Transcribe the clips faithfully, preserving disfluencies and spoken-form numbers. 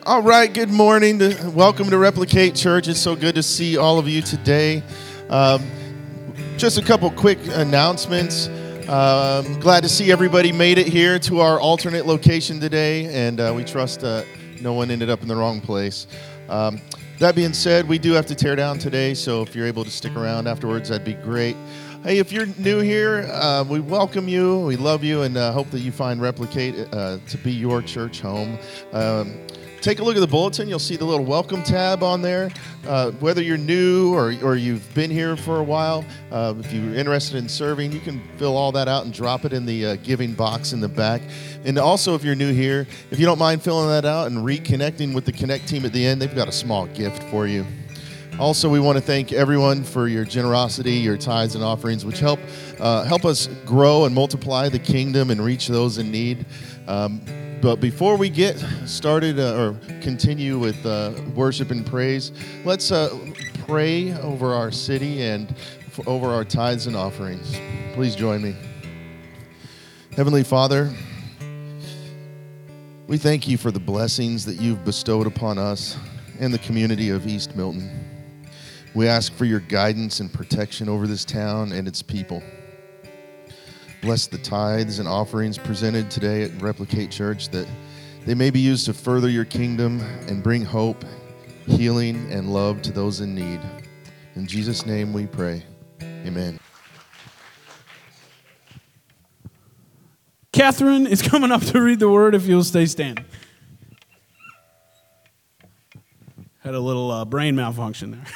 All right, good morning. To, welcome to Replicate Church. It's so good to see all of you today. Um, just a couple quick announcements. Um, glad to see everybody made it here to our alternate location today, and uh, we trust uh, no one ended up in the wrong place. Um, that being said, we do have to tear down today, so if you're able to stick around afterwards, that'd be great. Hey, if you're new here, uh, we welcome you, we love you, and uh, hope that you find Replicate uh, to be your church home. Um, Take a look at the bulletin. You'll see the little welcome tab on there. Uh, whether you're new or, or you've been here for a while, uh, if you're interested in serving, you can fill all that out and drop it in the uh, giving box in the back. And also, if you're new here, if you don't mind filling that out and reconnecting with the Connect team at the end, they've got a small gift for you. Also, we want to thank everyone for your generosity, your tithes and offerings, which help uh, help us grow and multiply the kingdom and reach those in need. Um, But before we get started uh, or continue with uh, worship and praise, let's uh, pray over our city and f- over our tithes and offerings. Please join me. Heavenly Father, we thank you for the blessings that you've bestowed upon us and the community of East Milton. We ask for your guidance and protection over this town and its people. Bless the tithes and offerings presented today at Replicate Church, that they may be used to further your kingdom and bring hope, healing, and love to those in need. In Jesus' name we pray. Amen. Catherine is coming up to read the word if you'll stay standing. Had a little uh, brain malfunction there.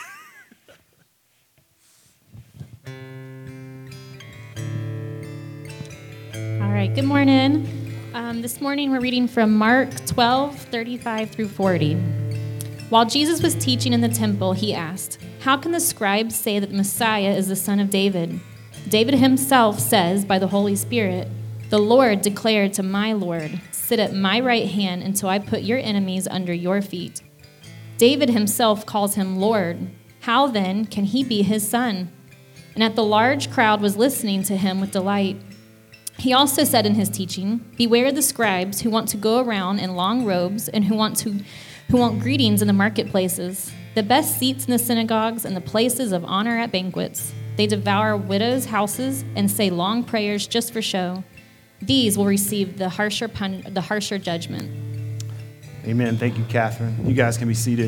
All right, good morning. Um, this morning we're reading from Mark twelve, thirty-five through forty. While Jesus was teaching in the temple, he asked, "How can the scribes say that the Messiah is the son of David? David himself says by the Holy Spirit, 'The Lord declared to my Lord, sit at my right hand until I put your enemies under your feet.' David himself calls him Lord. How then can he be his son?" And at the large crowd was listening to him with delight. He also said in his teaching, "Beware the scribes who want to go around in long robes and who want to who want greetings in the marketplaces, the best seats in the synagogues and the places of honor at banquets. They devour widows' houses and say long prayers just for show. These will receive the harsher pun- the harsher judgment." Amen. Thank you, Catherine. You guys can be seated.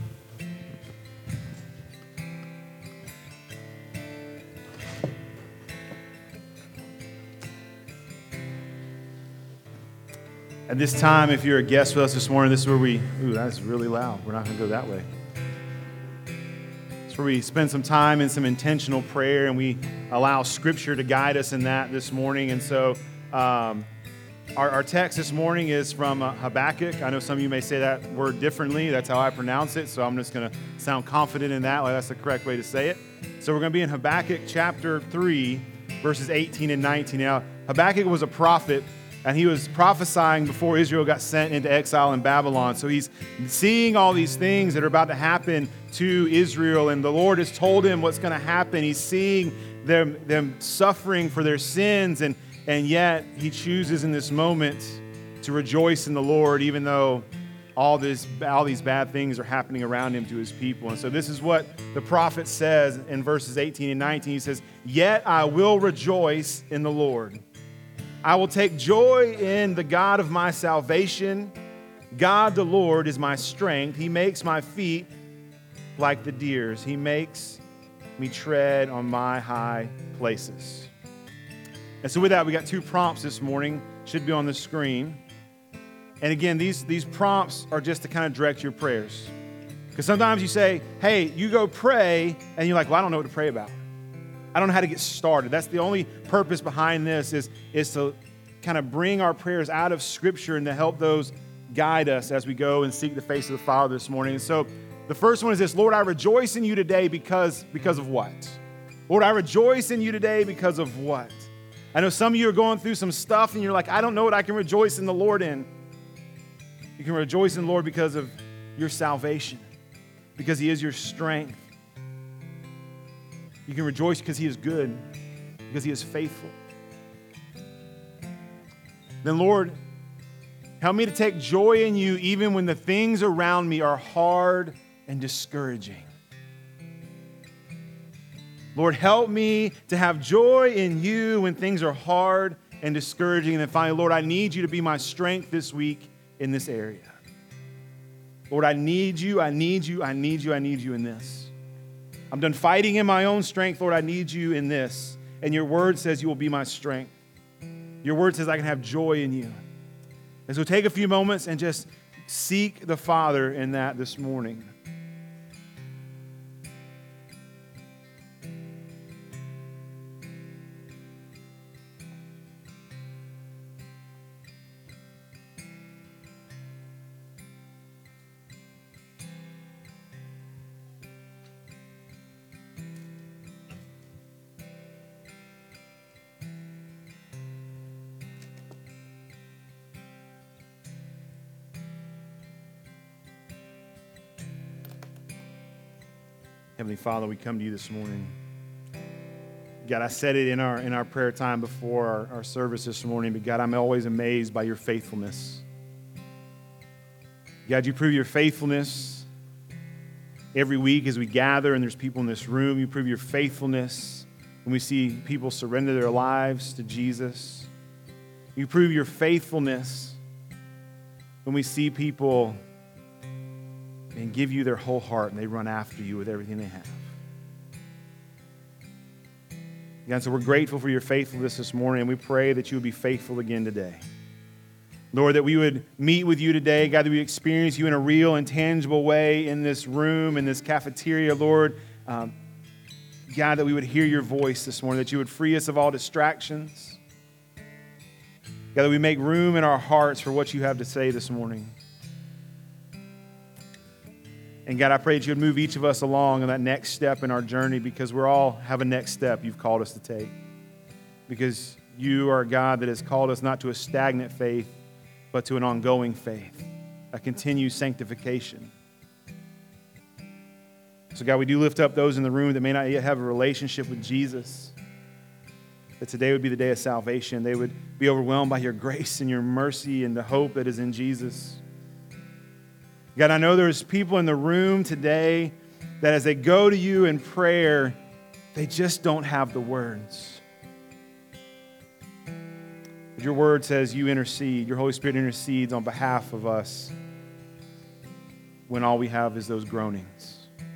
At this time, if you're a guest with us this morning, this is where we, ooh, that's really loud. We're not going to go that way. It's where we spend some time in some intentional prayer, and we allow Scripture to guide us in that this morning. And so um, our, our text this morning is from uh, Habakkuk. I know some of you may say that word differently. That's how I pronounce it, so I'm just going to sound confident in that, like that's the correct way to say it. So we're going to be in Habakkuk chapter three, verses eighteen and nineteen. Now, Habakkuk was a prophet, and he was prophesying before Israel got sent into exile in Babylon. So he's seeing all these things that are about to happen to Israel, and the Lord has told him what's going to happen. He's seeing them, them suffering for their sins, and, and yet he chooses in this moment to rejoice in the Lord, even though all, this, all these bad things are happening around him to his people. And so this is what the prophet says in verses eighteen and nineteen. He says, "Yet I will rejoice in the Lord. I will take joy in the God of my salvation. God the Lord is my strength. He makes my feet like the deer's. He makes me tread on my high places." And so with that, we got two prompts this morning. Should be on the screen. And again, these, these prompts are just to kind of direct your prayers. Because sometimes you say, hey, you go pray, and you're like, well, I don't know what to pray about. I don't know how to get started. That's the only purpose behind this is, is to kind of bring our prayers out of Scripture and to help those guide us as we go and seek the face of the Father this morning. And so the first one is this: Lord, I rejoice in you today because, because of what? Lord, I rejoice in you today because of what? I know some of you are going through some stuff and you're like, I don't know what I can rejoice in the Lord in. You can rejoice in the Lord because of your salvation, because He is your strength. You can rejoice because He is good, because He is faithful. Then, Lord, Help me to take joy in you even when the things around me are hard and discouraging. Lord, help me to have joy in you when things are hard and discouraging. And then finally, Lord, I need you to be my strength this week in this area. Lord, I need you, I need you, I need you, I need you in this. I'm done fighting in my own strength. Lord, I need you in this. And your word says you will be my strength. Your word says I can have joy in you. And so take a few moments and just seek the Father in that this morning. Heavenly Father, we come to you this morning. God, I said it in our in our prayer time before our, our service this morning, but God, I'm always amazed by your faithfulness. God, you prove your faithfulness every week as we gather and there's people in this room. You prove your faithfulness when we see people surrender their lives to Jesus. You prove your faithfulness when we see people and give you their whole heart and they run after you with everything they have. God, so we're grateful for your faithfulness this morning, and we pray that you would be faithful again today. Lord, that we would meet with you today. God, that we experience you in a real and tangible way in this room, in this cafeteria, Lord. Um, God, that we would hear your voice this morning, that you would free us of all distractions. God, that we make room in our hearts for what you have to say this morning. And God, I pray that you would move each of us along in that next step in our journey, because we all have a next step you've called us to take. Because you are a God that has called us not to a stagnant faith, but to an ongoing faith, a continued sanctification. So God, we do lift up those in the room that may not yet have a relationship with Jesus, that today would be the day of salvation. They would be overwhelmed by your grace and your mercy and the hope that is in Jesus. God, I know there's people in the room today that as they go to you in prayer, they just don't have the words. But your word says you intercede, your Holy Spirit intercedes on behalf of us when all we have is those groanings.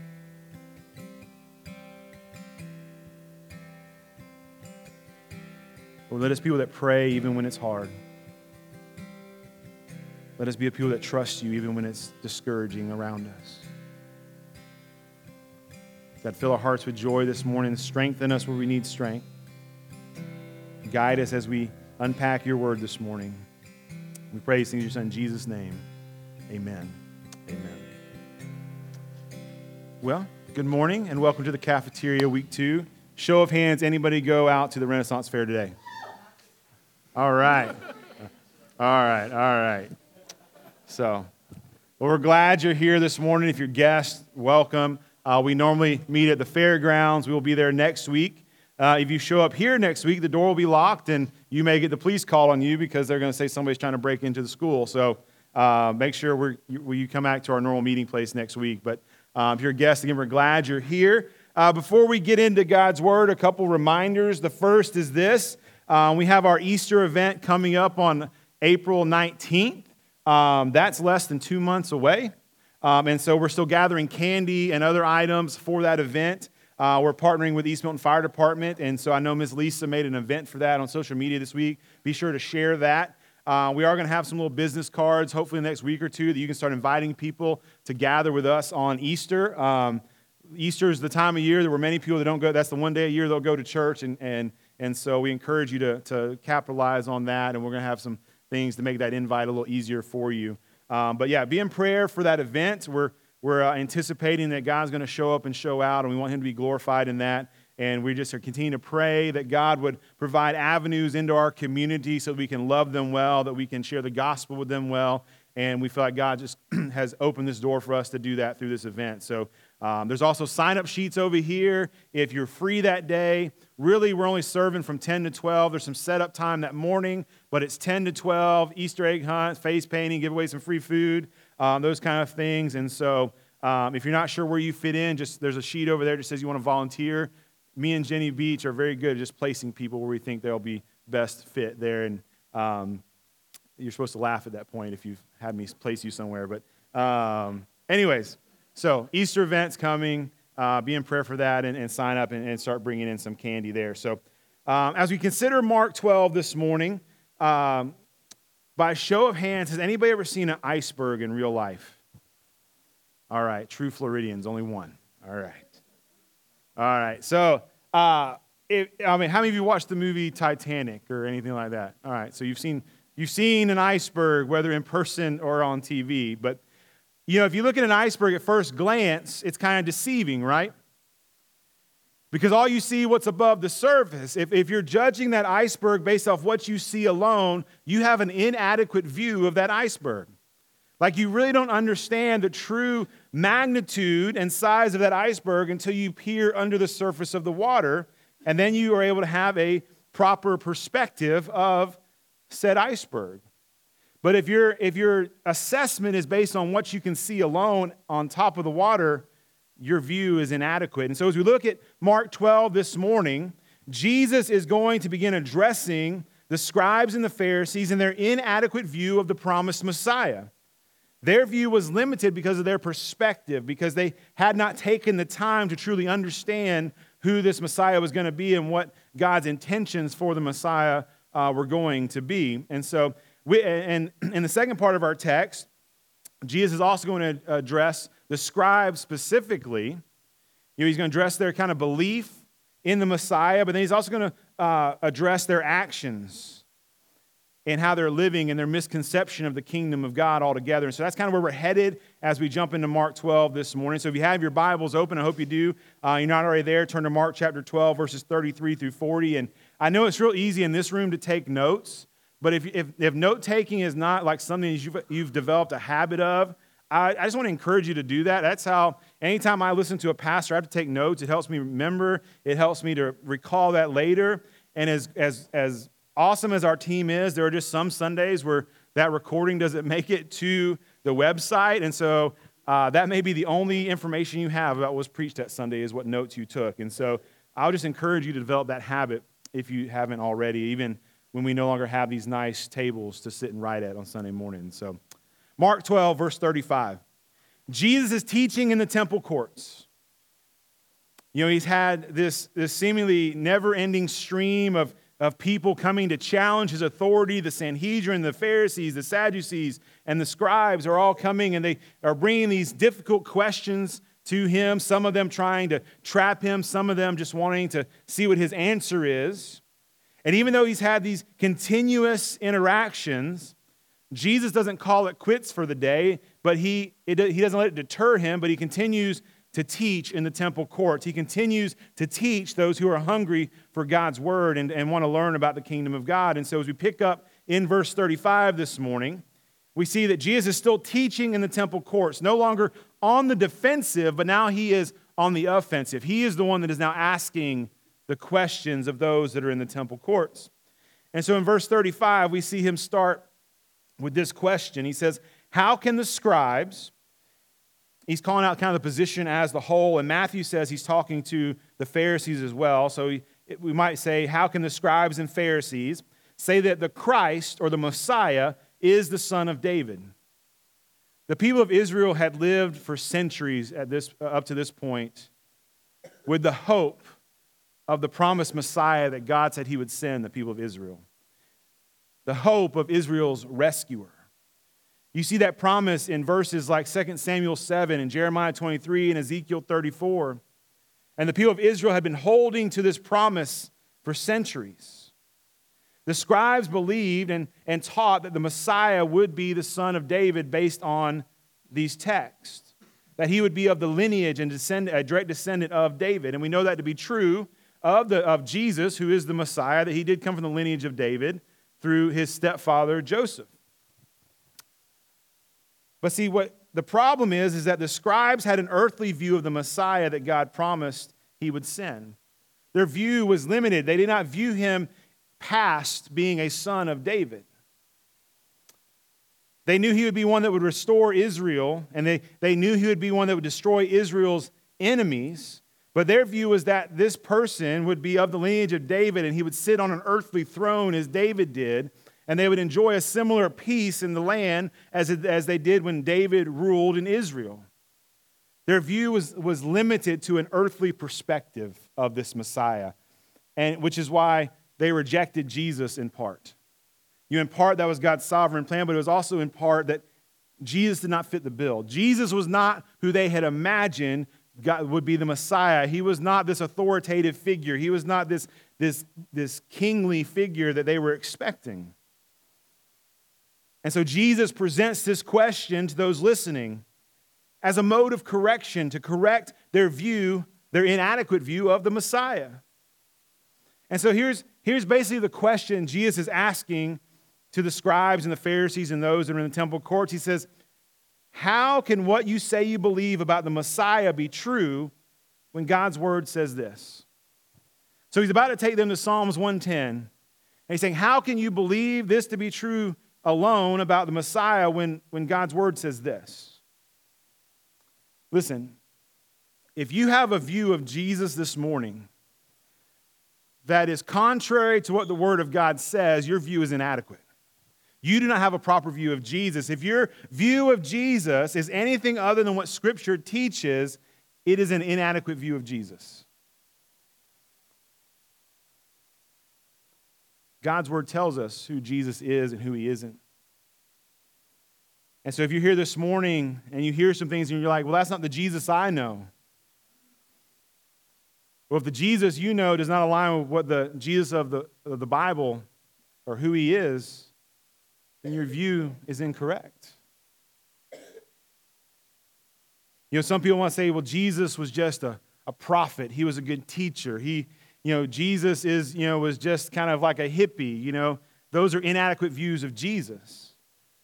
Lord, let us be people that pray even when it's hard. Let us be a people that trust you even when it's discouraging around us. God, fill our hearts with joy this morning. Strengthen us where we need strength. Guide us as we unpack your word this morning. We pray these things in your Son, Jesus' name. Amen. Amen. Well, good morning and welcome to the cafeteria week two. Show of hands, anybody go out to the Renaissance Fair today? All right. All right, all right. So, well, we're glad you're here this morning. If you're guests, welcome. Uh, we normally meet at the fairgrounds. We will be there next week. Uh, if you show up here next week, the door will be locked, and you may get the police call on you because they're going to say somebody's trying to break into the school. So uh, make sure we're, you, you come back to our normal meeting place next week. But um, if you're a guest, again, we're glad you're here. Uh, before we get into God's Word, a couple reminders. The first is this. Uh, we have our Easter event coming up on April nineteenth. Um, that's less than two months away. Um, and so we're still gathering candy and other items for that event. Uh, we're partnering with East Milton Fire Department. And so I know Miz Lisa made an event for that on social media this week. Be sure to share that. Uh, we are going to have some little business cards, hopefully the next week or two, that you can start inviting people to gather with us on Easter. Um, Easter is the time of year there were many people that don't go. That's the one day a year they'll go to church. And, and, and so we encourage you to, to capitalize on that. And we're going to have some things to make that invite a little easier for you. Um, but yeah, be in prayer for that event. We're we're uh, anticipating that God's going to show up and show out, and we want Him to be glorified in that. And we just are continuing to pray that God would provide avenues into our community so that we can love them well, that we can share the gospel with them well, And we feel like God just has opened this door for us to do that through this event. So um, there's also sign-up sheets over here. If you're free that day, really we're only serving from ten to twelve. There's some setup time that morning, but it's ten to twelve, Easter egg hunt, face painting, give away some free food, um, those kind of things. And so um, if you're not sure where you fit in, just there's a sheet over there that says you want to volunteer. Me and Jenny Beach are very good at just placing people where we think they'll be best fit there. And um, you're supposed to laugh at that point if you've had me place you somewhere. But um, anyways, so Easter event's coming. Uh, be in prayer for that and, and sign up and, and start bringing in some candy there. So um, as we consider Mark twelve this morning, um, by show of hands, has anybody ever seen an iceberg in real life? All right, true Floridians, only one. All right. All right, so, uh, if, I mean, how many of you watched the movie Titanic or anything like that? All right, so you've seen you've seen an iceberg, whether in person or on T V. But, you know, if you look at an iceberg at first glance, it's kind of deceiving, right? Because all you see what's above the surface. If, if you're judging that iceberg based off what you see alone, you have an inadequate view of that iceberg. Like you really don't understand the true magnitude and size of that iceberg until you peer under the surface of the water, and then you are able to have a proper perspective of said iceberg. But if your if your assessment is based on what you can see alone on top of the water, your view is inadequate. And so as we look at Mark twelve this morning, Jesus is going to begin addressing the scribes and the Pharisees and their inadequate view of the promised Messiah. Their view was limited because of their perspective, because they had not taken the time to truly understand who this Messiah was going to be and what God's intentions for the Messiah uh, were going to be. And so, we, and in the second part of our text, Jesus is also going to address the scribes specifically. You know, he's going to address their kind of belief in the Messiah, but then he's also going to uh, address their actions and how they're living and their misconception of the kingdom of God altogether. And so that's kind of where we're headed as we jump into Mark twelve this morning. So if you have your Bibles open, I hope you do. Uh, you're not already there, turn to Mark chapter twelve, verses thirty-three through forty. And I know it's real easy in this room to take notes, but if, if, if note-taking is not like something you've, you've developed a habit of, I, I just want to encourage you to do that. That's how anytime I listen to a pastor, I have to take notes. It helps me remember. It helps me to recall that later. And as as as awesome as our team is, there are just some Sundays where that recording doesn't make it to the website. And so uh, that may be the only information you have about what was preached that Sunday is what notes you took. And so I'll just encourage you to develop that habit if you haven't already, even when we no longer have these nice tables to sit and write at on Sunday morning. So Mark twelve, verse thirty-five. Jesus is teaching in the temple courts. You know, he's had this, this seemingly never-ending stream of of people coming to challenge his authority. The Sanhedrin, the Pharisees, the Sadducees, and the scribes are all coming, and they are bringing these difficult questions to him, some of them trying to trap him, some of them just wanting to see what his answer is. And even though he's had these continuous interactions, Jesus doesn't call it quits for the day, but he, it, he doesn't let it deter him, but he continues to teach in the temple courts. He continues to teach those who are hungry for God's word and, and want to learn about the kingdom of God. And so as we pick up in verse thirty-five this morning, we see that Jesus is still teaching in the temple courts, no longer on the defensive, but now he is on the offensive. He is the one that is now asking the questions of those that are in the temple courts. And so in verse thirty-five, we see him start with this question. He says, how can the scribes... He's calling out kind of the position as the whole, and Matthew says he's talking to the Pharisees as well. So he, we might say, how can the scribes and Pharisees say that the Christ or the Messiah is the son of David? The people of Israel had lived for centuries at this, uh, up to this point with the hope of the promised Messiah that God said he would send the people of Israel. The hope of Israel's rescuer. You see that promise in verses like Second Samuel seven and Jeremiah twenty-three and Ezekiel thirty-four. And the people of Israel had been holding to this promise for centuries. The scribes believed and, and taught that the Messiah would be the son of David based on these texts. That he would be of the lineage and descend, a direct descendant of David. And we know that to be true of, the, of Jesus, who is the Messiah, that he did come from the lineage of David through his stepfather Joseph. But see, what the problem is, is that the scribes had an earthly view of the Messiah that God promised he would send. Their view was limited. They did not view him past being a son of David. They knew he would be one that would restore Israel, and they, they knew he would be one that would destroy Israel's enemies. But their view was that this person would be of the lineage of David, and he would sit on an earthly throne as David did, and they would enjoy a similar peace in the land as, it, as they did when David ruled in Israel. Their view was, was limited to an earthly perspective of this Messiah, and which is why they rejected Jesus in part. You know, in part, that was God's sovereign plan, but it was also in part that Jesus did not fit the bill. Jesus was not who they had imagined God would be the Messiah. He was not this authoritative figure. He was not this, this, this kingly figure that they were expecting. And so Jesus presents this question to those listening as a mode of correction to correct their view, their inadequate view of the Messiah. And so here's, here's basically the question Jesus is asking to the scribes and the Pharisees and those that are in the temple courts. He says, how can what you say you believe about the Messiah be true when God's word says this? So he's about to take them to Psalms one ten. And he's saying, how can you believe this to be true alone about the Messiah when, when God's word says this? Listen, if you have a view of Jesus this morning that is contrary to what the word of God says, your view is inadequate. You do not have a proper view of Jesus. If your view of Jesus is anything other than what Scripture teaches, it is an inadequate view of Jesus. God's word tells us who Jesus is and who he isn't. And so if you're here this morning and you hear some things and you're like, well, that's not the Jesus I know. Well, if the Jesus you know does not align with what the Jesus of the, of the Bible or who he is, then your view is incorrect. You know, some people want to say, well, Jesus was just a, a prophet. He was a good teacher. He, you know, Jesus is, you know, was just kind of like a hippie. You know, those are inadequate views of Jesus.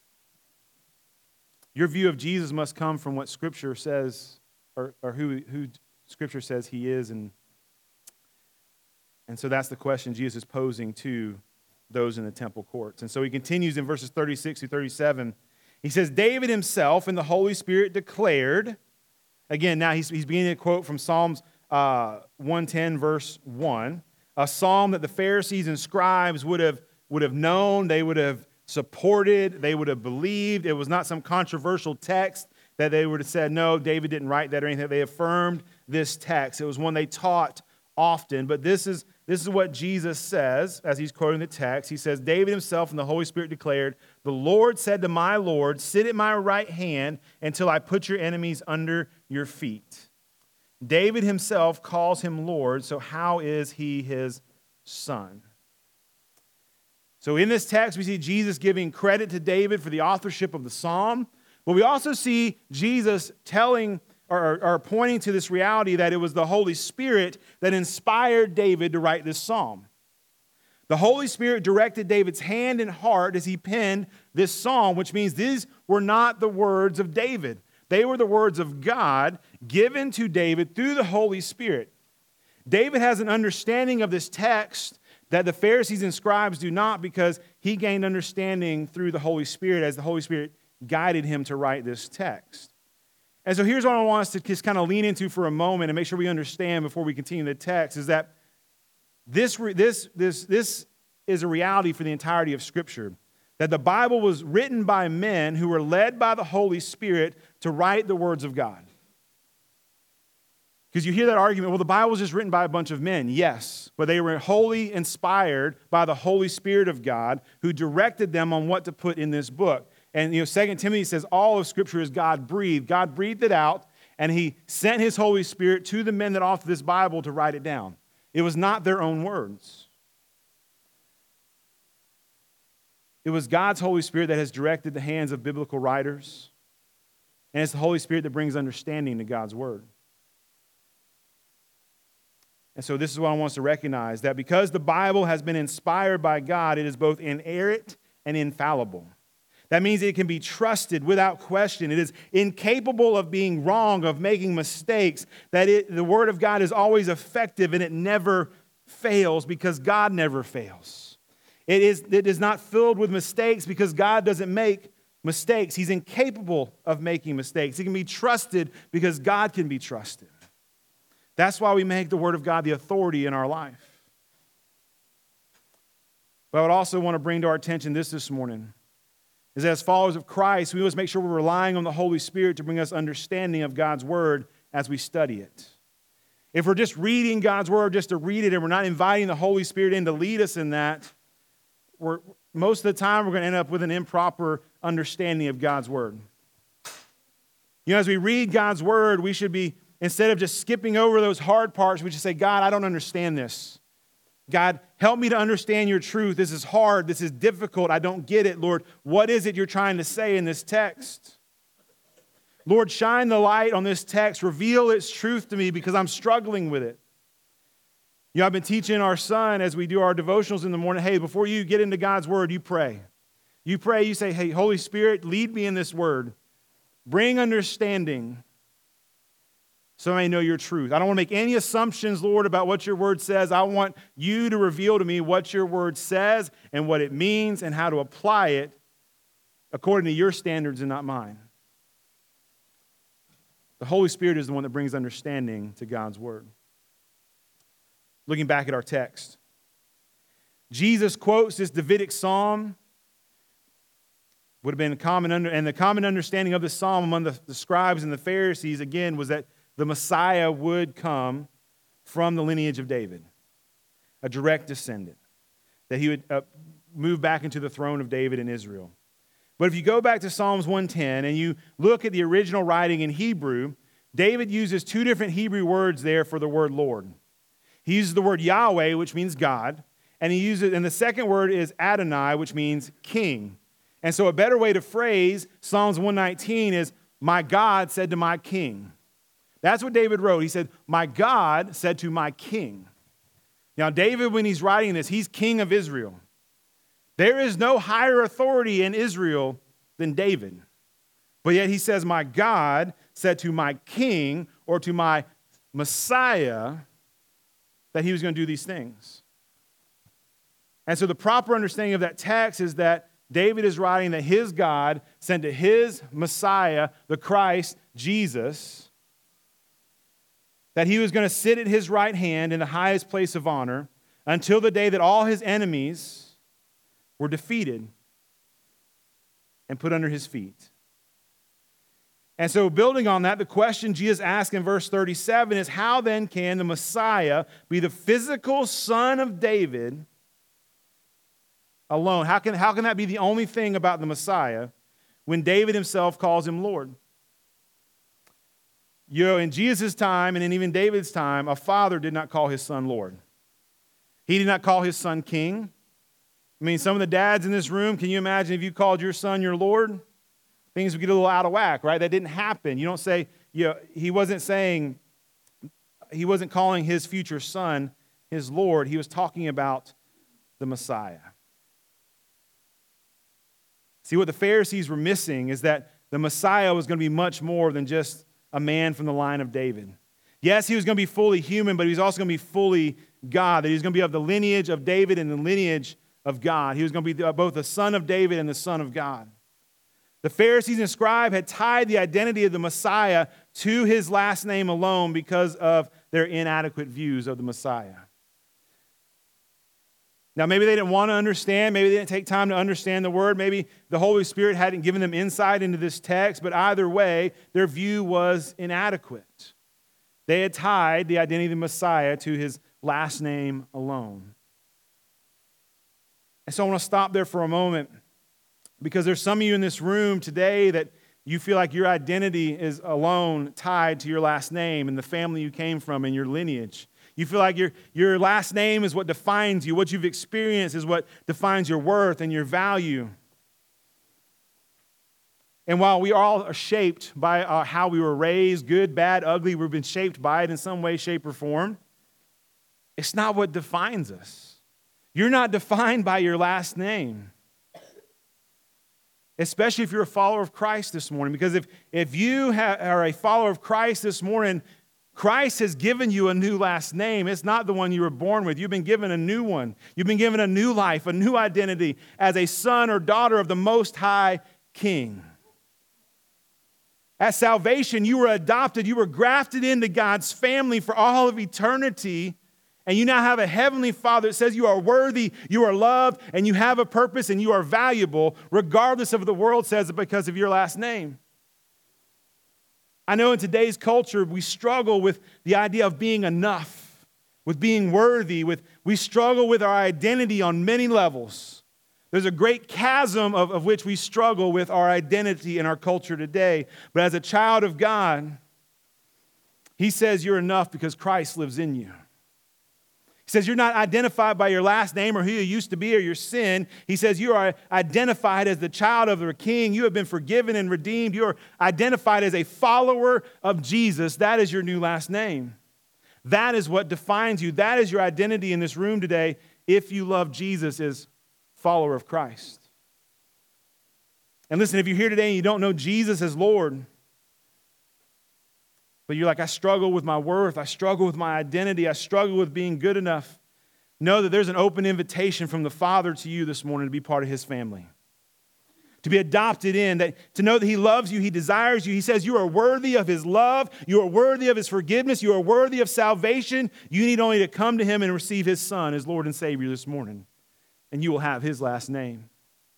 Your view of Jesus must come from what Scripture says, or, or who, who Scripture says he is. And, and so that's the question Jesus is posing to those in the temple courts. And so he continues in verses thirty-six through thirty-seven. He says, David himself and the Holy Spirit declared, again, now he's, he's beginning to quote from Psalms uh, one ten, verse one, a psalm that the Pharisees and scribes would have, would have known, they would have supported, they would have believed. It was not some controversial text that they would have said, no, David didn't write that or anything. They affirmed this text. It was one they taught often, but this is This is what Jesus says as he's quoting the text. He says, David himself and the Holy Spirit declared, the Lord said to my Lord, sit at my right hand until I put your enemies under your feet. David himself calls him Lord, so how is he his son? So in this text, we see Jesus giving credit to David for the authorship of the psalm, but we also see Jesus telling Or, or pointing to this reality that it was the Holy Spirit that inspired David to write this psalm. The Holy Spirit directed David's hand and heart as he penned this psalm, which means these were not the words of David. They were the words of God given to David through the Holy Spirit. David has an understanding of this text that the Pharisees and scribes do not, because he gained understanding through the Holy Spirit as the Holy Spirit guided him to write this text. And so here's what I want us to just kind of lean into for a moment and make sure we understand before we continue the text, is that this, this, this, this is a reality for the entirety of Scripture. That the Bible was written by men who were led by the Holy Spirit to write the words of God. Because you hear that argument, well, the Bible was just written by a bunch of men. Yes, but they were wholly inspired by the Holy Spirit of God who directed them on what to put in this book. And, you know, Second Timothy says all of Scripture is God-breathed. God breathed it out, and he sent his Holy Spirit to the men that authored this Bible to write it down. It was not their own words. It was God's Holy Spirit that has directed the hands of biblical writers, and it's the Holy Spirit that brings understanding to God's Word. And so this is what I want us to recognize, that because the Bible has been inspired by God, it is both inerrant and infallible. That means it can be trusted without question. It is incapable of being wrong, of making mistakes, that it, the Word of God is always effective and it never fails because God never fails. It is, it is not filled with mistakes because God doesn't make mistakes. He's incapable of making mistakes. He can be trusted because God can be trusted. That's why we make the Word of God the authority in our life. But I would also want to bring to our attention this this morning. Is that as followers of Christ, we must make sure we're relying on the Holy Spirit to bring us understanding of God's Word as we study it. If we're just reading God's Word just to read it and we're not inviting the Holy Spirit in to lead us in that, we're, most of the time we're going to end up with an improper understanding of God's Word. You know, as we read God's Word, we should be, instead of just skipping over those hard parts, we should say, God, I don't understand this. God, help me to understand your truth. This is hard. This is difficult. I don't get it, Lord. What is it you're trying to say in this text? Lord, shine the light on this text. Reveal its truth to me because I'm struggling with it. You know, I've been teaching our son as we do our devotionals in the morning, hey, before you get into God's Word, you pray. You pray, you say, hey, Holy Spirit, lead me in this Word. Bring understanding so I may know your truth. I don't want to make any assumptions, Lord, about what your Word says. I want you to reveal to me what your Word says and what it means and how to apply it according to your standards and not mine. The Holy Spirit is the one that brings understanding to God's Word. Looking back at our text, Jesus quotes this Davidic psalm. Would have been common under, and the common understanding of the psalm among the, the scribes and the Pharisees, again, was that the Messiah would come from the lineage of David, a direct descendant, that he would uh, move back into the throne of David in Israel. But if you go back to Psalms one ten and you look at the original writing in Hebrew, David uses two different Hebrew words there for the word Lord. He uses the word Yahweh, which means God, and he uses, and the second word is Adonai, which means king. And so a better way to phrase Psalms one nineteen is, my God said to my king. That's what David wrote. He said, my God said to my king. Now, David, when he's writing this, he's king of Israel. There is no higher authority in Israel than David. But yet he says, my God said to my king or to my Messiah that he was going to do these things. And so the proper understanding of that text is that David is writing that his God sent to his Messiah, the Christ, Jesus, that he was going to sit at his right hand in the highest place of honor until the day that all his enemies were defeated and put under his feet. And so building on that, the question Jesus asked in verse thirty-seven is, how then can the Messiah be the physical son of David alone? How can, how can that be the only thing about the Messiah when David himself calls him Lord? You know, in Jesus' time and in even David's time, a father did not call his son Lord. He did not call his son king. I mean, some of the dads in this room, can you imagine if you called your son your Lord? Things would get a little out of whack, right? That didn't happen. You don't say, you know, he wasn't saying, he wasn't calling his future son his Lord. He was talking about the Messiah. See, what the Pharisees were missing is that the Messiah was going to be much more than just a man from the line of David. Yes, he was going to be fully human, but he was also going to be fully God, that he was going to be of the lineage of David and the lineage of God. He was going to be both the son of David and the son of God. The Pharisees and scribes had tied the identity of the Messiah to his last name alone because of their inadequate views of the Messiah. Now, maybe they didn't want to understand. Maybe they didn't take time to understand the word. Maybe the Holy Spirit hadn't given them insight into this text. But either way, their view was inadequate. They had tied the identity of the Messiah to his last name alone. And so I want to stop there for a moment because there's some of you in this room today that you feel like your identity is alone tied to your last name and the family you came from and your lineage. You feel like your, your last name is what defines you. What you've experienced is what defines your worth and your value. And while we all are shaped by uh, how we were raised, good, bad, ugly, we've been shaped by it in some way, shape, or form, it's not what defines us. You're not defined by your last name. especially if you're a follower of Christ this morning. Because if, if you ha- are a follower of Christ this morning, Christ has given you a new last name. It's not the one you were born with. You've been given a new one. You've been given a new life, a new identity as a son or daughter of the Most High King. At salvation, you were adopted. You were grafted into God's family for all of eternity. And you now have a heavenly Father that says you are worthy, you are loved, and you have a purpose, and you are valuable, regardless of what the world says because of your last name. I know in today's culture, we struggle with the idea of being enough, with being worthy. With we struggle with our identity on many levels. There's a great chasm of, of which we struggle with our identity in our culture today. But as a child of God, He says you're enough because Christ lives in you. He says you're not identified by your last name or who you used to be or your sin. He says you are identified as the child of the King. You have been forgiven and redeemed. You are identified as a follower of Jesus. That is your new last name. That is what defines you. That is your identity in this room today. If you love Jesus, is follower of Christ. And listen, if you're here today and you don't know Jesus as Lord, but you're like, I struggle with my worth. I struggle with my identity. I struggle with being good enough. Know that there's an open invitation from the Father to you this morning to be part of His family. To be adopted in, that, to know that He loves you, He desires you. He says you are worthy of His love. You are worthy of His forgiveness. You are worthy of salvation. You need only to come to Him and receive His Son as Lord and Savior this morning. And you will have His last name.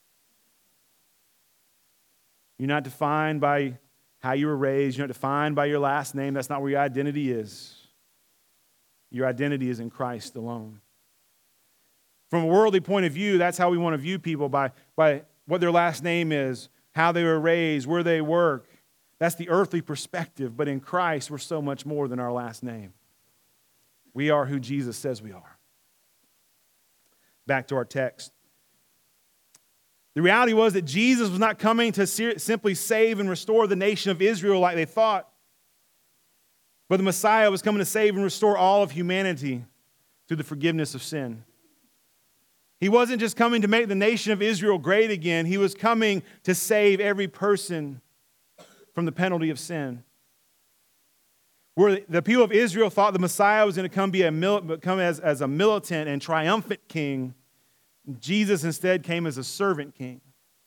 You're not defined by how you were raised. You're not defined by your last name. That's not where your identity is. Your identity is in Christ alone. From a worldly point of view, that's how we want to view people, by, by what their last name is, how they were raised, where they work. That's the earthly perspective. But in Christ, we're so much more than our last name. We are who Jesus says we are. Back to our text. The reality was that Jesus was not coming to simply save and restore the nation of Israel like they thought. But the Messiah was coming to save and restore all of humanity through the forgiveness of sin. He wasn't just coming to make the nation of Israel great again. He was coming to save every person from the penalty of sin. Where the people of Israel thought the Messiah was going to come, be a, come as, as a militant and triumphant king, Jesus instead came as a servant king.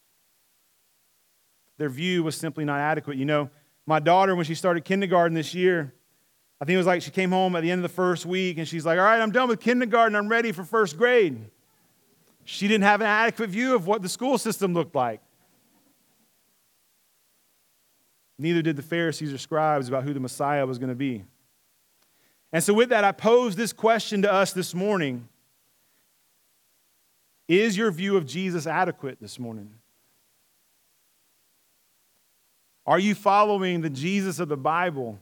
Their view was simply not adequate. You know, my daughter, when she started kindergarten this year, I think it was like she came home at the end of the first week and she's like, all right, I'm done with kindergarten. I'm ready for first grade. She didn't have an adequate view of what the school system looked like. Neither did the Pharisees or scribes about who the Messiah was going to be. And so with that, I pose this question to us this morning. Is your view of Jesus adequate this morning? Are you following the Jesus of the Bible?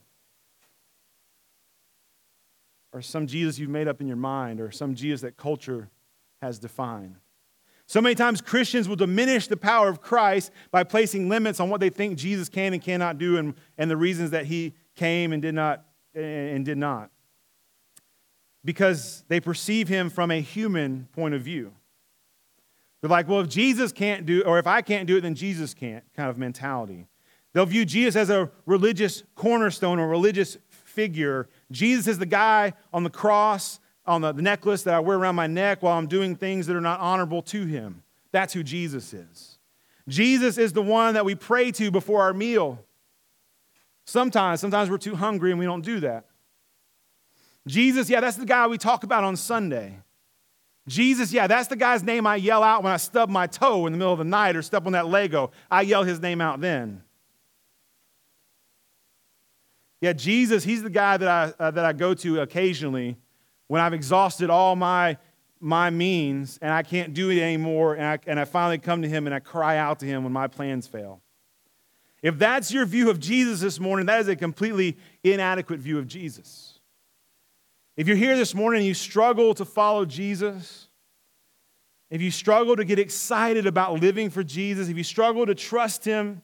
Or some Jesus you've made up in your mind, or some Jesus that culture has defined? So many times Christians will diminish the power of Christ by placing limits on what they think Jesus can and cannot do, and, and the reasons that He came and did not and did not. Because they perceive Him from a human point of view. They're like, well, if Jesus can't do, or if I can't do it, then Jesus can't, kind of mentality. They'll view Jesus as a religious cornerstone or religious figure. Jesus is the guy on the cross, on the, the necklace that I wear around my neck while I'm doing things that are not honorable to Him. That's who Jesus is. Jesus is the one that we pray to before our meal. Sometimes, sometimes we're too hungry and we don't do that. Jesus, yeah, that's the guy we talk about on Sunday. Jesus, yeah, that's the guy's name I yell out when I stub my toe in the middle of the night or step on that Lego. I yell His name out then. Yeah, Jesus, He's the guy that I, uh, that I go to occasionally when I've exhausted all my, my means and I can't do it anymore, and I, and I finally come to Him and I cry out to Him when my plans fail. If that's your view of Jesus this morning, that is a completely inadequate view of Jesus. If you're here this morning and you struggle to follow Jesus, if you struggle to get excited about living for Jesus, if you struggle to trust Him,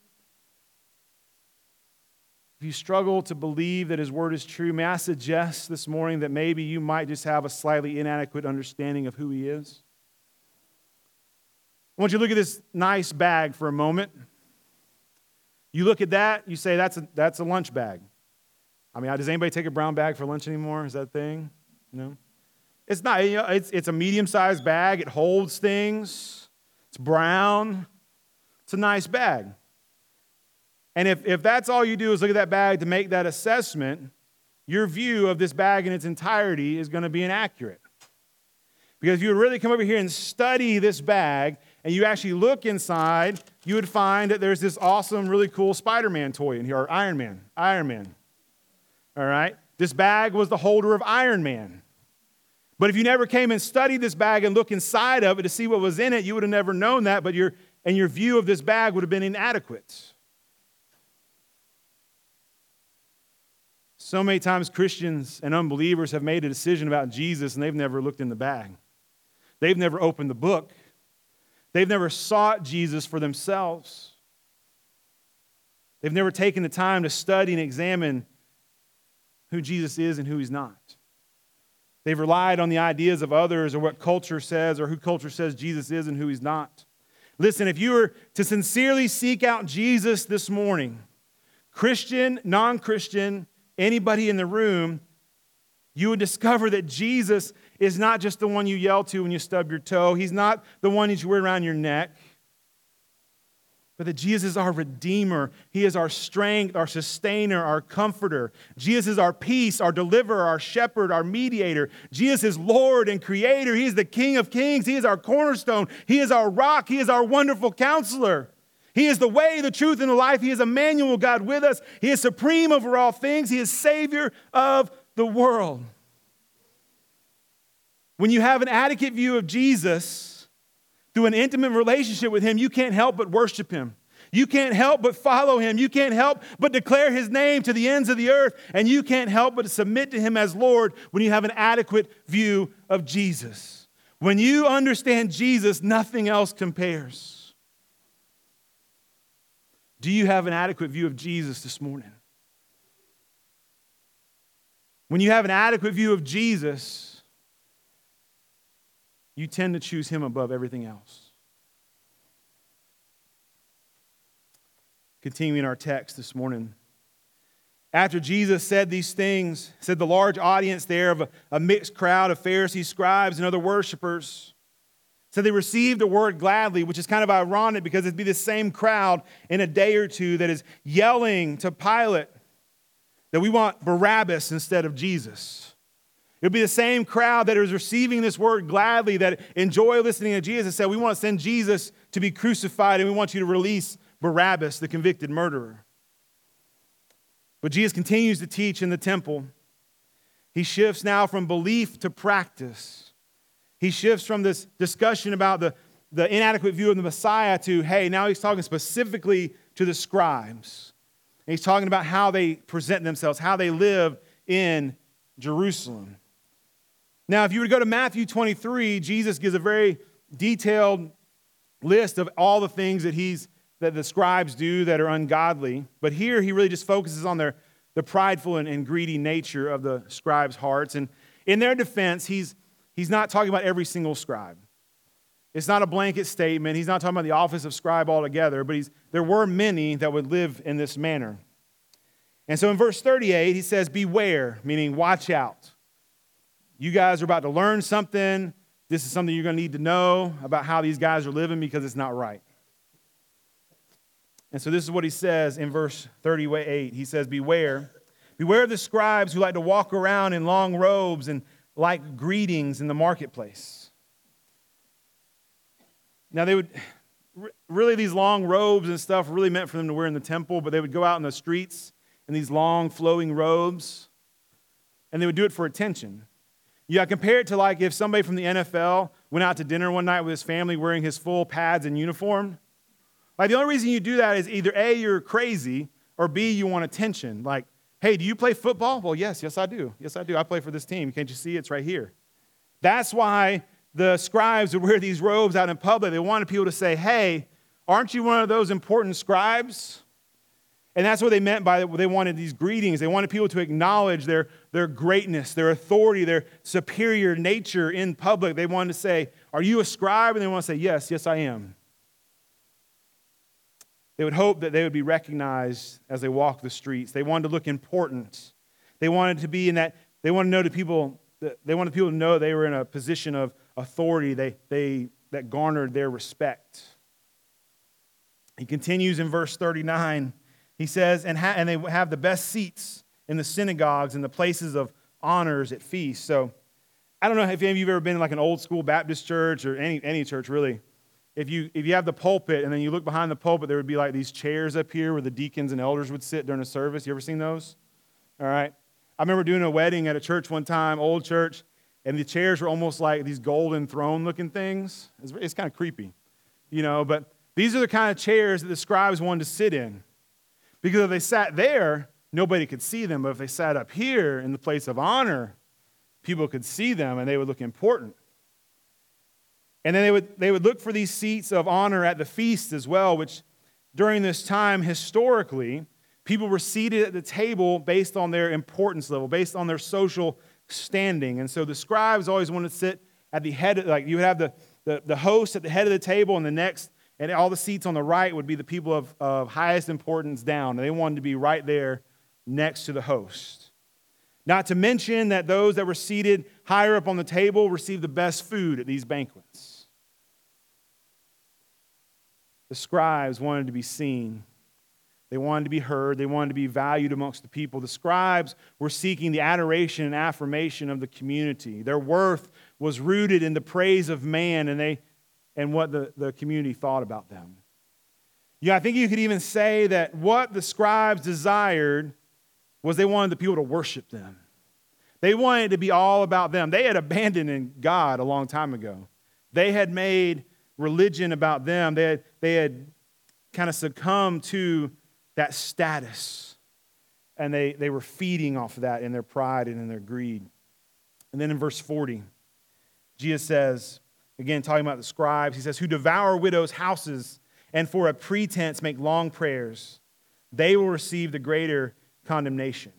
if you struggle to believe that His word is true, may I suggest this morning that maybe you might just have a slightly inadequate understanding of who He is? I want you to look at this nice bag for a moment. You look at that, you say, that's a, that's a lunch bag. I mean, does anybody take a brown bag for lunch anymore? Is that a thing? No? It's not. You know, it's, it's a medium-sized bag. It holds things. It's brown. It's a nice bag. And if, if that's all you do is look at that bag to make that assessment, your view of this bag in its entirety is going to be inaccurate. Because if you would really come over here and study this bag, and you actually look inside, you would find that there's this awesome, really cool Spider-Man toy in here, or Iron Man. Iron Man. All right? This bag was the holder of Iron Man. But if you never came and studied this bag and looked inside of it to see what was in it, you would have never known that, but your, and your view of this bag would have been inadequate. So many times Christians and unbelievers have made a decision about Jesus and they've never looked in the bag. They've never opened the book. They've never sought Jesus for themselves. They've never taken the time to study and examine who Jesus is and who he's not. They've relied on the ideas of others or what culture says or who culture says Jesus is and who he's not. Listen, if you were to sincerely seek out Jesus this morning, Christian, non-Christian, anybody in the room, you would discover that Jesus is not just the one you yell to when you stub your toe. He's not the one that you wear around your neck. But that Jesus is our Redeemer. He is our strength, our sustainer, our comforter. Jesus is our peace, our deliverer, our shepherd, our mediator. Jesus is Lord and Creator. He is the King of Kings. He is our cornerstone. He is our rock. He is our wonderful counselor. He is the way, the truth, and the life. He is Emmanuel, God with us. He is supreme over all things. He is Savior of the world. When you have an adequate view of Jesus through an intimate relationship with him, you can't help but worship him. You can't help but follow him. You can't help but declare his name to the ends of the earth. And you can't help but submit to him as Lord when you have an adequate view of Jesus. When you understand Jesus, nothing else compares. Do you have an adequate view of Jesus this morning? When you have an adequate view of Jesus, you tend to choose him above everything else. Continuing our text this morning. After Jesus said these things, said the large audience there of a, a mixed crowd of Pharisees, scribes, and other worshipers, said they received the word gladly, which is kind of ironic because it'd be the same crowd in a day or two that is yelling to Pilate that we want Barabbas instead of Jesus. It would be the same crowd that is receiving this word gladly, that enjoy listening to Jesus, and said, we want to send Jesus to be crucified, and we want you to release Barabbas, the convicted murderer. But Jesus continues to teach in the temple. He shifts now from belief to practice. He shifts from this discussion about the, the inadequate view of the Messiah to, hey, now he's talking specifically to the scribes. And he's talking about how they present themselves, how they live in Jerusalem. Now, if you were to go to Matthew twenty-three, Jesus gives a very detailed list of all the things that he's that the scribes do that are ungodly. But here he really just focuses on their the prideful and, and greedy nature of the scribes' hearts. And in their defense, he's he's not talking about every single scribe. It's not a blanket statement. He's not talking about the office of scribe altogether, but he's there were many that would live in this manner. And so in verse thirty-eight, he says, beware, meaning watch out. You guys are about to learn something. This is something you're going to need to know about how these guys are living because it's not right. And so this is what he says in verse thirty-eight. He says, beware. Beware of the scribes who like to walk around in long robes and like greetings in the marketplace. Now they would, really these long robes and stuff really meant for them to wear in the temple, but they would go out in the streets in these long flowing robes, and they would do it for attention. Yeah, compare it to like if somebody from the N F L went out to dinner one night with his family wearing his full pads and uniform. Like the only reason you do that is either A, you're crazy, or B, you want attention. Like, hey, do you play football? Well, yes, yes I do. Yes, I do. I play for this team. Can't you see? It's right here. That's why the scribes would wear these robes out in public. They wanted people to say, hey, aren't you one of those important scribes? And that's what they meant by they wanted these greetings. They wanted people to acknowledge their, their greatness, their authority, their superior nature in public. They wanted to say, are you a scribe? And they want to say, yes, yes, I am. They would hope that they would be recognized as they walk the streets. They wanted to look important. They wanted to be in that, they wanted to know to people, they wanted people to know they were in a position of authority they, they, that garnered their respect. He continues in verse thirty-nine. He says, and, ha- and they have the best seats in the synagogues and the places of honors at feasts. So I don't know if any of you have ever been in like an old school Baptist church or any, any church really. If you, if you have the pulpit and then you look behind the pulpit, there would be like these chairs up here where the deacons and elders would sit during a service. You ever seen those? All right. I remember doing a wedding at a church one time, old church, and the chairs were almost like these golden throne looking things. It's, it's kind of creepy, you know, but these are the kind of chairs that the scribes wanted to sit in. Because if they sat there, nobody could see them. But if they sat up here in the place of honor, people could see them and they would look important. And then they would, they would look for these seats of honor at the feast as well, which during this time, historically, people were seated at the table based on their importance level, based on their social standing. And so the scribes always wanted to sit at the head, of, like you would have the, the, the host at the head of the table, and the next, and all the seats on the right would be the people of, of highest importance down. And they wanted to be right there next to the host. Not to mention that those that were seated higher up on the table received the best food at these banquets. The scribes wanted to be seen. They wanted to be heard. They wanted to be valued amongst the people. The scribes were seeking the adoration and affirmation of the community. Their worth was rooted in the praise of man and they and what the, the community thought about them. Yeah, I think you could even say that what the scribes desired was they wanted the people to worship them. They wanted it to be all about them. They had abandoned God a long time ago. They had made religion about them. They had, they had kind of succumbed to that status. And they, they were feeding off of that in their pride and in their greed. And then in verse forty, Jesus says, again, talking about the scribes, he says, who devour widows' houses and for a pretense make long prayers, they will receive the greater condemnation.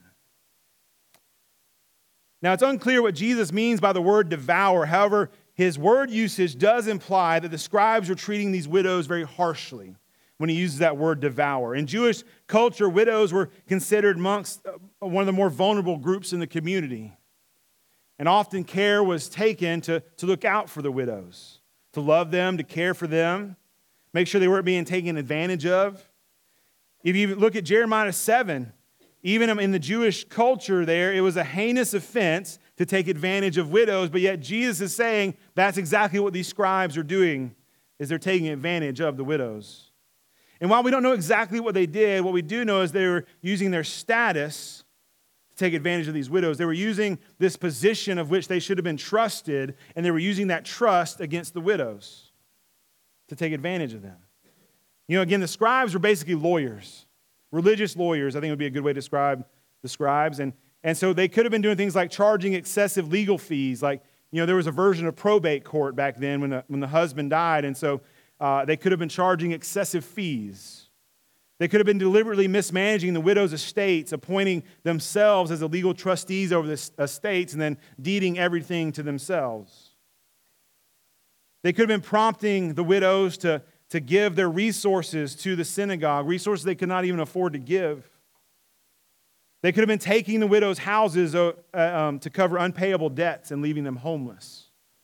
Now, it's unclear what Jesus means by the word devour. However, his word usage does imply that the scribes were treating these widows very harshly when he uses that word devour. In Jewish culture, widows were considered amongst one of the more vulnerable groups in the community. And often care was taken to, to look out for the widows, to love them, to care for them, make sure they weren't being taken advantage of. If you look at Jeremiah seven, even in the Jewish culture there, it was a heinous offense to take advantage of widows, but yet Jesus is saying that's exactly what these scribes are doing, is they're taking advantage of the widows. And while we don't know exactly what they did, what we do know is they were using their status to take advantage of these widows. They were using this position of which they should have been trusted, and they were using that trust against the widows to take advantage of them. You know, again, the scribes were basically lawyers. Religious lawyers, I think would be a good way to describe the scribes. And, and so they could have been doing things like charging excessive legal fees. Like, you know, there was a version of probate court back then when the, when the husband died. And so uh, they could have been charging excessive fees. They could have been deliberately mismanaging the widow's estates, appointing themselves as the legal trustees over the estates and then deeding everything to themselves. They could have been prompting the widows to to give their resources to the synagogue, resources they could not even afford to give. They could have been taking the widows' houses uh, um, to cover unpayable debts and leaving them homeless.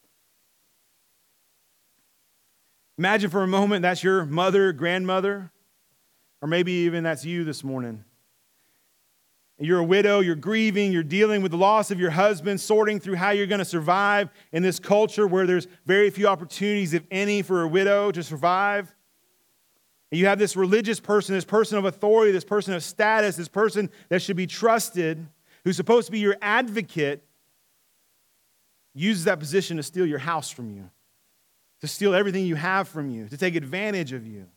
Imagine for a moment that's your mother, grandmother, or maybe even that's you this morning. You're a widow, you're grieving, you're dealing with the loss of your husband, sorting through how you're going to survive in this culture where there's very few opportunities, if any, for a widow to survive. And you have this religious person, this person of authority, this person of status, this person that should be trusted, who's supposed to be your advocate, uses that position to steal your house from you, to steal everything you have from you, to take advantage of you.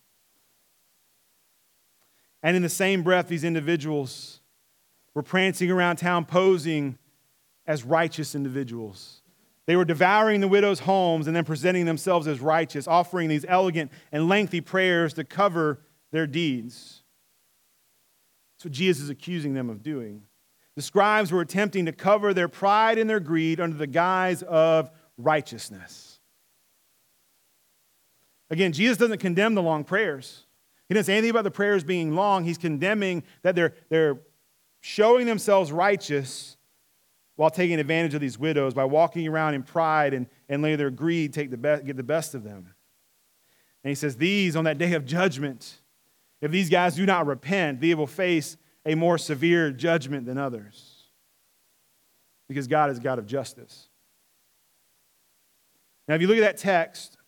And in the same breath, these individuals were prancing around town posing as righteous individuals. They were devouring the widows' homes and then presenting themselves as righteous, offering these elegant and lengthy prayers to cover their deeds. That's what Jesus is accusing them of doing. The scribes were attempting to cover their pride and their greed under the guise of righteousness. Again, Jesus doesn't condemn the long prayers. He doesn't say anything about the prayers being long. He's condemning that they're, they're showing themselves righteous while taking advantage of these widows by walking around in pride and, and letting their greed take the be- get the best of them. And he says, these, on that day of judgment, if these guys do not repent, they will face a more severe judgment than others. Because God is a God of justice. Now, if you look at that text,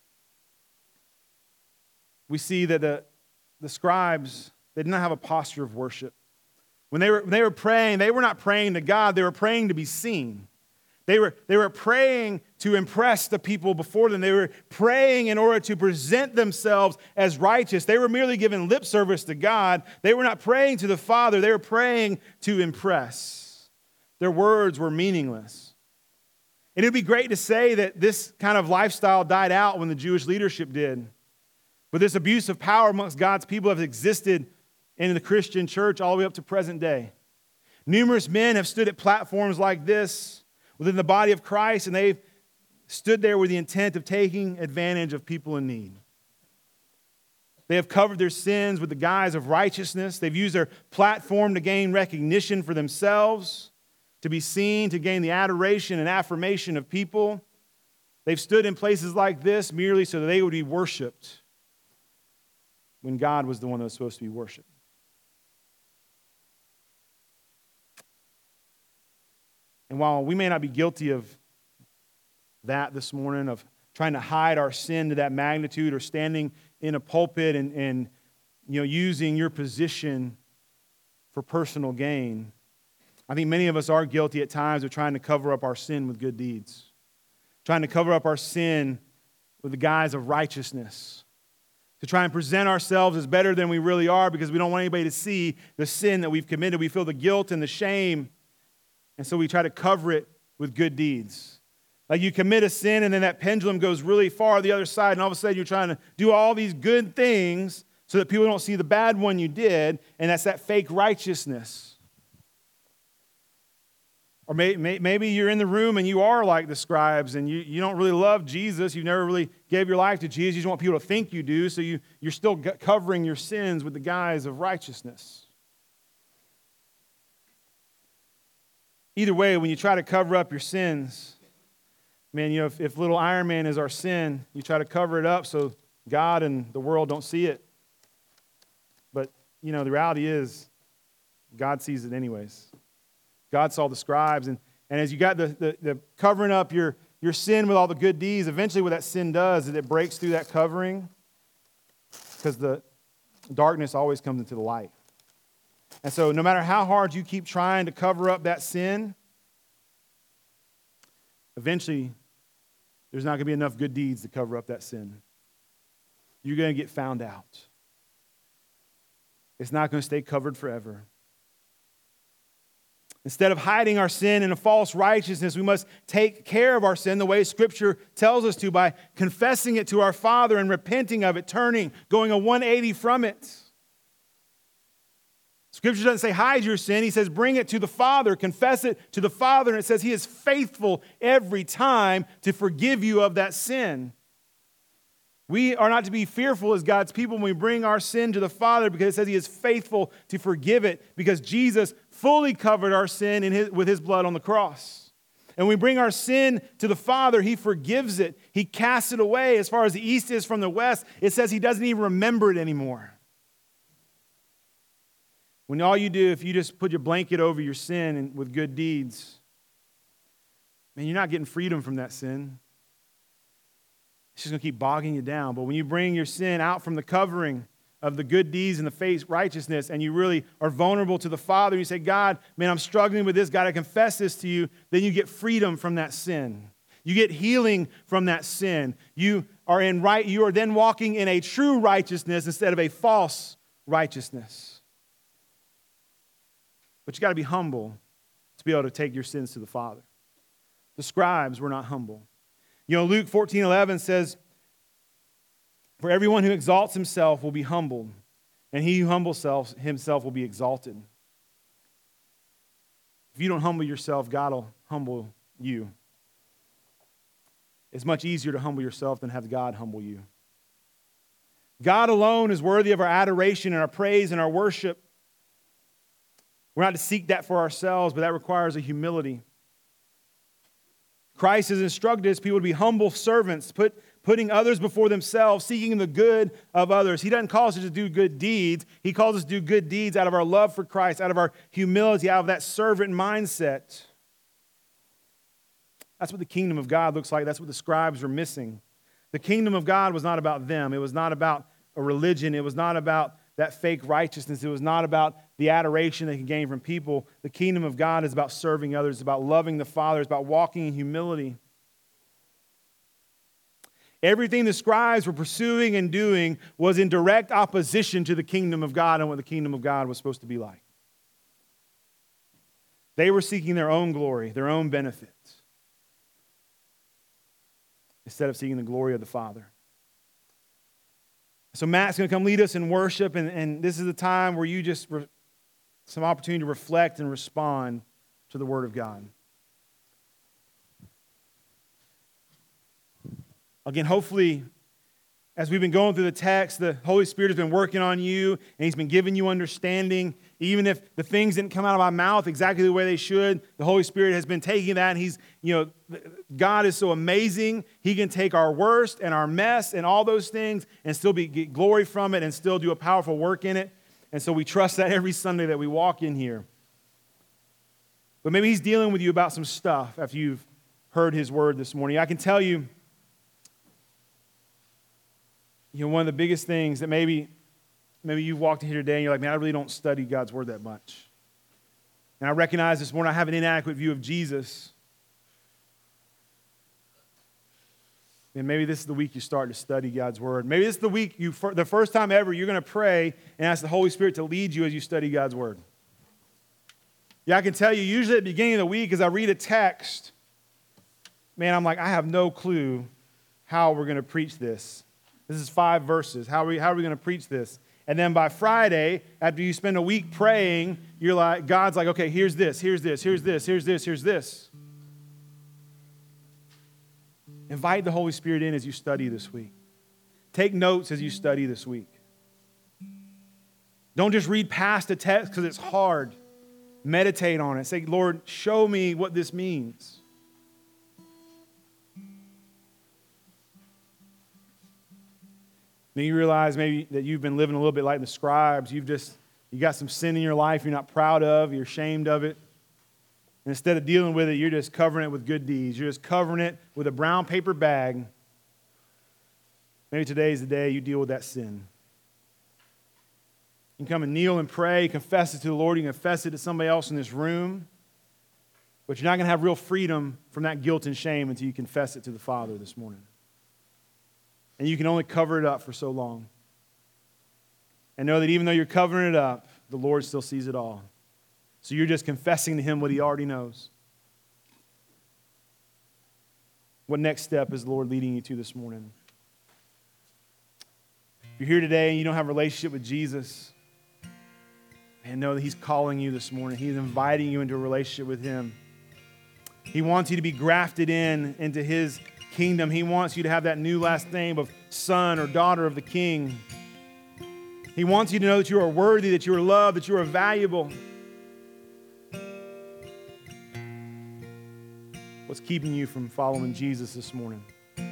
we see that the, the scribes, they did not have a posture of worship. When they were, when they were praying, they were not praying to God, they were praying to be seen. They were, they were praying to impress the people before them. They were praying in order to present themselves as righteous. They were merely giving lip service to God. They were not praying to the Father. They were praying to impress. Their words were meaningless. And it would be great to say that this kind of lifestyle died out when the Jewish leadership did. But this abuse of power amongst God's people has existed in the Christian church all the way up to present day. Numerous men have stood at platforms like this within the body of Christ, and they've stood there with the intent of taking advantage of people in need. They have covered their sins with the guise of righteousness. They've used their platform to gain recognition for themselves, to be seen, to gain the adoration and affirmation of people. They've stood in places like this merely so that they would be worshiped when God was the one that was supposed to be worshiped. And while we may not be guilty of that this morning, of trying to hide our sin to that magnitude or standing in a pulpit and, and you know, using your position for personal gain, I think many of us are guilty at times of trying to cover up our sin with good deeds, trying to cover up our sin with the guise of righteousness, to try and present ourselves as better than we really are because we don't want anybody to see the sin that we've committed. We feel the guilt and the shame, and so we try to cover it with good deeds. Like you commit a sin and then that pendulum goes really far the other side, and all of a sudden you're trying to do all these good things so that people don't see the bad one you did, and that's that fake righteousness. Or may, may, maybe you're in the room and you are like the scribes and you, you don't really love Jesus. You never really gave your life to Jesus. You just want people to think you do, so you, you're still covering your sins with the guise of righteousness. Either way, when you try to cover up your sins, man, you know, if, if little Iron Man is our sin, you try to cover it up so God and the world don't see it. But, you know, the reality is God sees it anyways. God saw the scribes, and, and as you got the, the, the covering up your, your sin with all the good deeds, eventually what that sin does is it breaks through that covering because the darkness always comes into the light. And so no matter how hard you keep trying to cover up that sin, eventually there's not going to be enough good deeds to cover up that sin. You're going to get found out. It's not going to stay covered forever. Instead of hiding our sin in a false righteousness, we must take care of our sin the way Scripture tells us to by confessing it to our Father and repenting of it, turning, going a one eighty from it. Scripture doesn't say hide your sin. He says bring it to the Father, confess it to the Father, and it says He is faithful every time to forgive you of that sin. We are not to be fearful as God's people when we bring our sin to the Father, because it says He is faithful to forgive it, because Jesus fully covered our sin in his, with His blood on the cross. And when we bring our sin to the Father, He forgives it. He casts it away as far as the east is from the west. It says He doesn't even remember it anymore. When all you do, if you just put your blanket over your sin and with good deeds, man, you're not getting freedom from that sin. It's just going to keep bogging you down. But when you bring your sin out from the covering of the good deeds and the faith righteousness, and you really are vulnerable to the Father, and you say, God, man, I'm struggling with this. God, I confess this to you. Then you get freedom from that sin. You get healing from that sin. You are in right. You are then walking in a true righteousness instead of a false righteousness. But you got to be humble to be able to take your sins to the Father. The scribes were not humble. You know, Luke fourteen eleven says, for everyone who exalts himself will be humbled, and he who humbles himself will be exalted. If you don't humble yourself, God will humble you. It's much easier to humble yourself than have God humble you. God alone is worthy of our adoration and our praise and our worship. We're not to seek that for ourselves, but that requires a humility. Christ has instructed his people to be humble servants, put, putting others before themselves, seeking the good of others. He doesn't call us to do good deeds. He calls us to do good deeds out of our love for Christ, out of our humility, out of that servant mindset. That's what the kingdom of God looks like. That's what the scribes were missing. The kingdom of God was not about them. It was not about a religion. It was not about that fake righteousness. It was not about the adoration they can gain from people. The kingdom of God is about serving others. It's about loving the Father. It's about walking in humility. Everything the scribes were pursuing and doing was in direct opposition to the kingdom of God and what the kingdom of God was supposed to be like. They were seeking their own glory, their own benefits, instead of seeking the glory of the Father. So Matt's going to come lead us in worship, and, and this is the time where you just, re- some opportunity to reflect and respond to the Word of God. Again, hopefully, as we've been going through the text, the Holy Spirit has been working on you, and He's been giving you understanding. Even if the things didn't come out of my mouth exactly the way they should, the Holy Spirit has been taking that, and He's, you know, God is so amazing. He can take our worst and our mess and all those things and still be, get glory from it and still do a powerful work in it. And so we trust that every Sunday that we walk in here. But maybe He's dealing with you about some stuff after you've heard His word this morning. I can tell you, you know, one of the biggest things that maybe, maybe you've walked in here today and you're like, man, I really don't study God's word that much. And I recognize this morning I have an inadequate view of Jesus. And maybe this is the week you start to study God's word. Maybe this is the week, you, the first time ever, you're going to pray and ask the Holy Spirit to lead you as you study God's word. Yeah, I can tell you, usually at the beginning of the week, as I read a text, man, I'm like, I have no clue how we're going to preach this. This is five verses. How are we, how are we going to preach this? And then by Friday, after you spend a week praying, you're like, God's like, okay, here's this, here's this, here's this, here's this, here's this. Invite the Holy Spirit in as you study this week. Take notes as you study this week. Don't just read past a text because it's hard. Meditate on it. Say, Lord, show me what this means. Then you realize maybe that you've been living a little bit like the scribes. You've just, you got some sin in your life you're not proud of, you're ashamed of it. And instead of dealing with it, you're just covering it with good deeds. You're just covering it with a brown paper bag. Maybe today's the day you deal with that sin. You can come and kneel and pray, confess it to the Lord, you can confess it to somebody else in this room. But you're not going to have real freedom from that guilt and shame until you confess it to the Father this morning. And you can only cover it up for so long. And know that even though you're covering it up, the Lord still sees it all. So you're just confessing to Him what He already knows. What next step is the Lord leading you to this morning? If you're here today and you don't have a relationship with Jesus, and know that He's calling you this morning. He's inviting you into a relationship with Him. He wants you to be grafted in into His kingdom. He wants you to have that new last name of son or daughter of the King. He wants you to know that you are worthy, that you are loved, that you are valuable. What's keeping you from following Jesus this morning?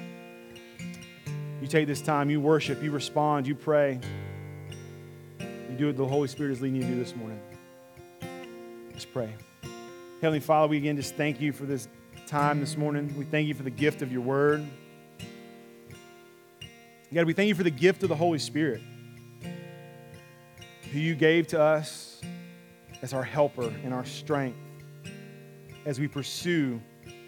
You take this time, you worship, you respond, you pray. You do what the Holy Spirit is leading you to do this morning. Let's pray. Heavenly Father, we again just thank you for this time this morning. We thank you for the gift of your word. God, we thank you for the gift of the Holy Spirit, who you gave to us as our helper and our strength as we pursue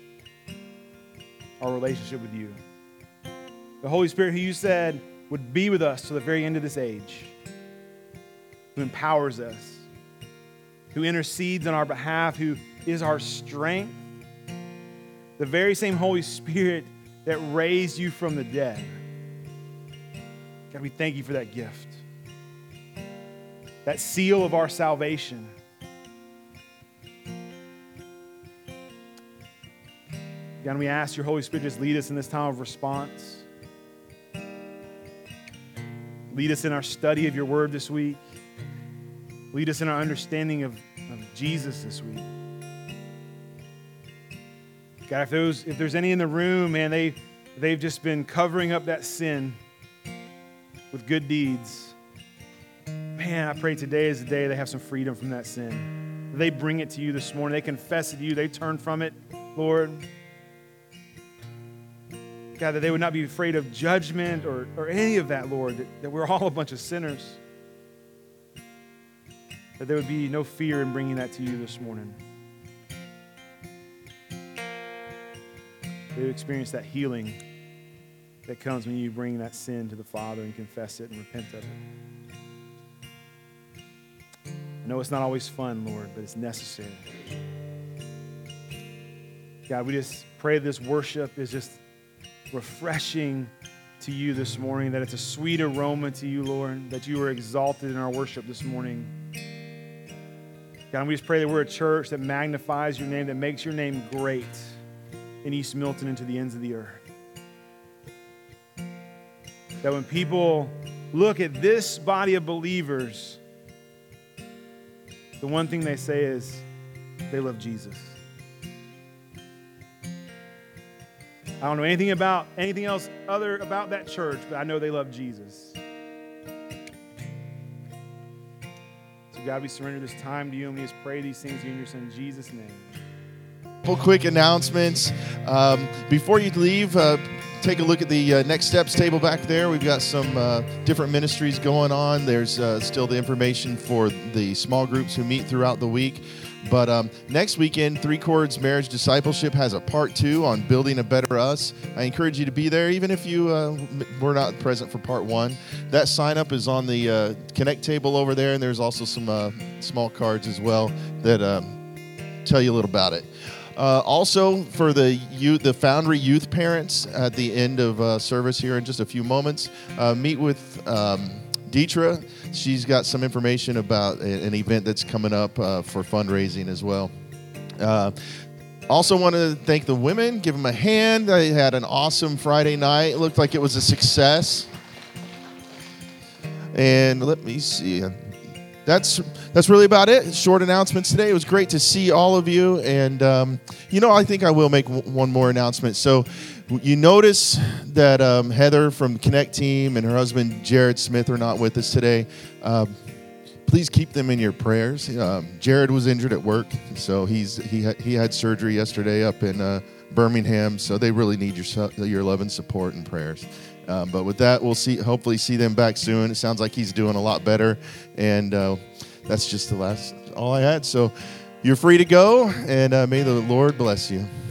our relationship with you. The Holy Spirit, who you said would be with us to the very end of this age, who empowers us, who intercedes on our behalf, who is our strength. The very same Holy Spirit that raised you from the dead. God, we thank you for that gift. That seal of our salvation. God, we ask your Holy Spirit to just lead us in this time of response. Lead us in our study of your word this week. Lead us in our understanding of, of Jesus this week. God, if, those, if there's any in the room, man, they, they've just been covering up that sin with good deeds. Man, I pray today is the day they have some freedom from that sin. They bring it to you this morning. They confess it to you. They turn from it, Lord. God, that they would not be afraid of judgment or, or any of that, Lord, that, that we're all a bunch of sinners. That there would be no fear in bringing that to you this morning. They would experience that healing that comes when you bring that sin to the Father and confess it and repent of it. I know it's not always fun, Lord, but it's necessary. God, we just pray this worship is just refreshing to you this morning, that it's a sweet aroma to you, Lord, that you are exalted in our worship this morning. God, we just pray that we're a church that magnifies your name, that makes your name great in East Milton and to the ends of the earth. That when people look at this body of believers, the one thing they say is they love Jesus. I don't know anything about anything else other about that church, but I know they love Jesus. So God, we surrender this time to you, and we just pray these things in your Son Jesus' name. Couple quick announcements. Um, before you leave, uh, take a look at the uh, Next Steps table back there. We've got some uh, different ministries going on. There's uh, still the information for the small groups who meet throughout the week. But um, next weekend, Three Chords Marriage Discipleship has a part two on building a better us. I encourage you to be there, even if you uh, were not present for part one. That sign up is on the uh, Connect table over there, and there's also some uh, small cards as well that uh, tell you a little about it. Uh, also, for the youth, the Foundry youth parents at the end of uh, service here in just a few moments, uh, meet with um, Deetra. She's got some information about a, an event that's coming up uh, for fundraising as well. Uh, also want to thank the women, give them a hand. They had an awesome Friday night. It looked like it was a success. And let me see. That's that's really about it. Short announcements today. It was great to see all of you. And, um, you know, I think I will make w- one more announcement. So you notice that um, Heather from the Connect team and her husband, Jared Smith, are not with us today. Um, please keep them in your prayers. Um, Jared was injured at work, so he's he, ha- he had surgery yesterday up in uh, Birmingham, so they really need your, your love and support and prayers. Um, but with that, we'll see. Hopefully see them back soon. It sounds like he's doing a lot better. And uh, that's just the last, all I had. So you're free to go, and uh, may the Lord bless you.